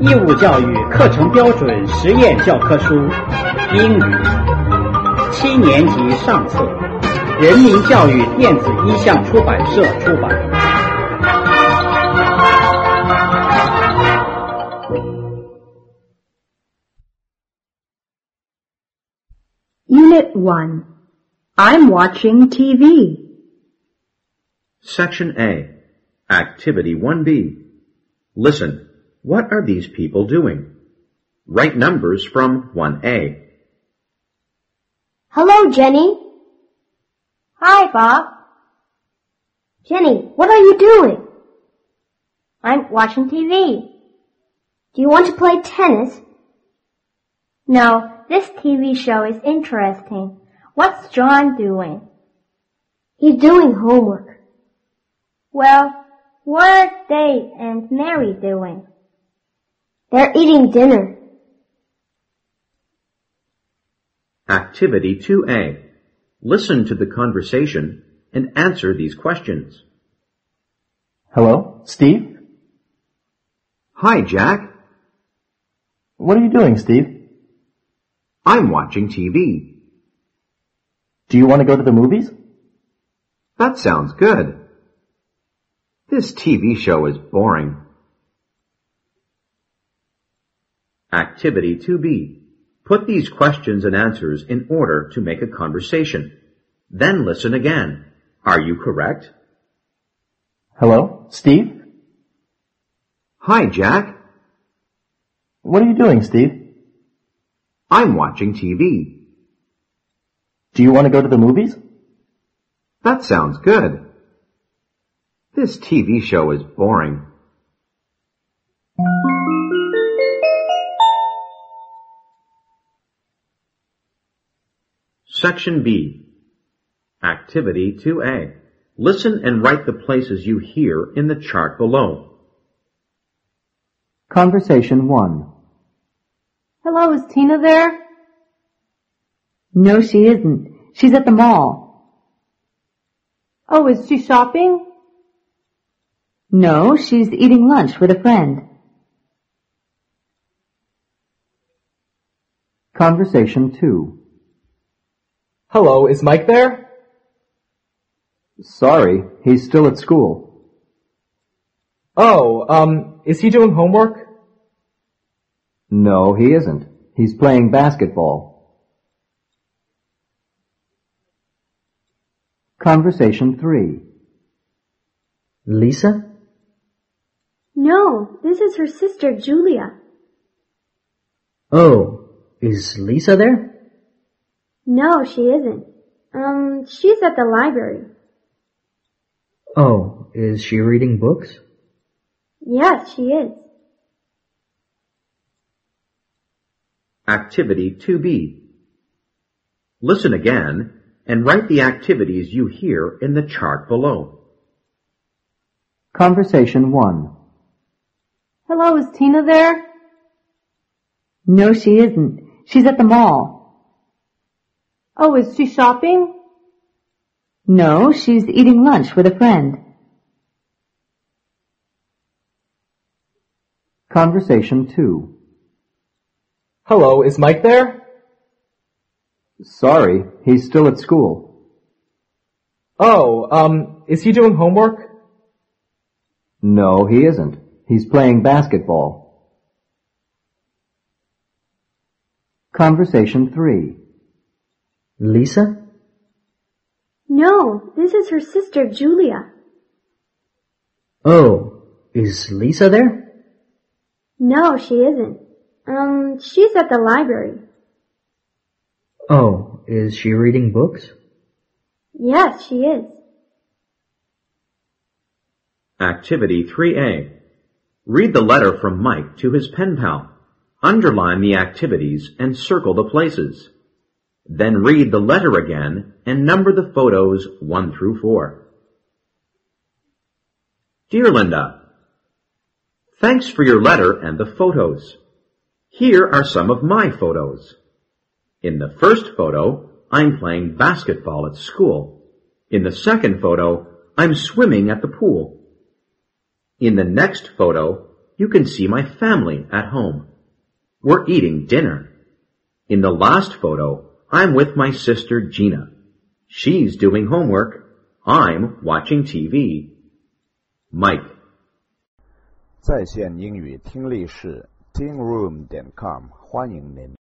义务教育课程标准实验教科书英语7年级上册，人民教育电子一项出版社出版。 Unit 1. I'm watching TV. Section A. Activity 1B. Listen. What are these people doing? Write numbers from 1A. Hello, Jenny. Hi, Bob. Jenny, what are you doing? I'm watching TV. Do you want to play tennis? No, this TV show is interesting. What's John doing? He's doing homework. Well, what are Dave and Mary doing? They're eating dinner. Activity 2A. Listen to the conversation and answer these questions. Hello, Steve? Hi, Jack. What are you doing, Steve? I'm watching TV. Do you want to go to the movies? That sounds good. This TV show is boring. Activity 2B. Put these questions and answers in order to make a conversation. Then listen again. Are you correct? Hello, Steve? Hi, Jack. What are you doing, Steve? I'm watching TV. Do you want to go to the movies? That sounds good. This TV show is boring. Section B. Activity 2A. Listen and write the places you hear in the chart below. Conversation 1. Hello, is Tina there? No, she isn't. She's at the mall. Oh, is she shopping? No, she's eating lunch with a friend. Conversation 2. Hello, is Mike there? Sorry, he's still at school. Oh, is he doing homework? No, he isn't. He's playing basketball. Conversation 3. Lisa? No, this is her sister, Julia. Oh, is Lisa there? No, she isn't. She's at the library. Oh, is she reading books? Yes, she is. Activity 2B. Listen again and write the activities you hear in the chart below. Conversation 1. Hello, is Tina there? No, she isn't. She's at the mall. Oh, is she shopping? No, she's eating lunch with a friend. Conversation 2. Hello, is Mike there? Sorry, he's still at school. Oh, is he doing homework? No, he isn't. He's playing basketball. Conversation 3. Lisa? No, this is her sister, Julia. Oh, is Lisa there? No, she isn't. She's at the library. Oh, is she reading books? Yes, she is. Activity 3A. Read the letter from Mike to his pen pal. Underline the activities and circle the places. Then read the letter again and number the photos 1 through 4. Dear Linda, thanks for your letter and the photos. Here are some of my photos. In the first photo, I'm playing basketball at school. In the second photo, I'm swimming at the pool. In the next photo, you can see my family at home. We're eating dinner. In the last photo, I'm with my sister Gina. She's doing homework. I'm watching TV. Mike. 在线英语听力室 tingroom.com 欢迎您。